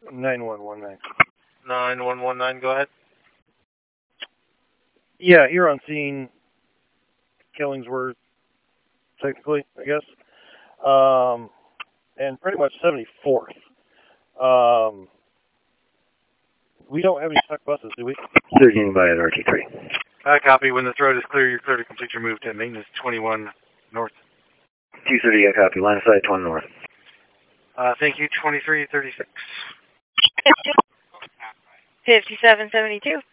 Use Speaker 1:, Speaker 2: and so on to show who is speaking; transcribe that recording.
Speaker 1: 9119.
Speaker 2: 9119, go ahead.
Speaker 1: Yeah, you're on scene. Killingsworth, technically, I guess. And pretty much 74th. We don't have any stuck buses, do we?
Speaker 3: 13 by RT3.
Speaker 2: Copy. When the throat is clear, you're clear to complete your move to maintenance 21 north.
Speaker 3: 230, I copy. Line of sight, 20 north.
Speaker 2: Thank you, 2336.
Speaker 4: 5772.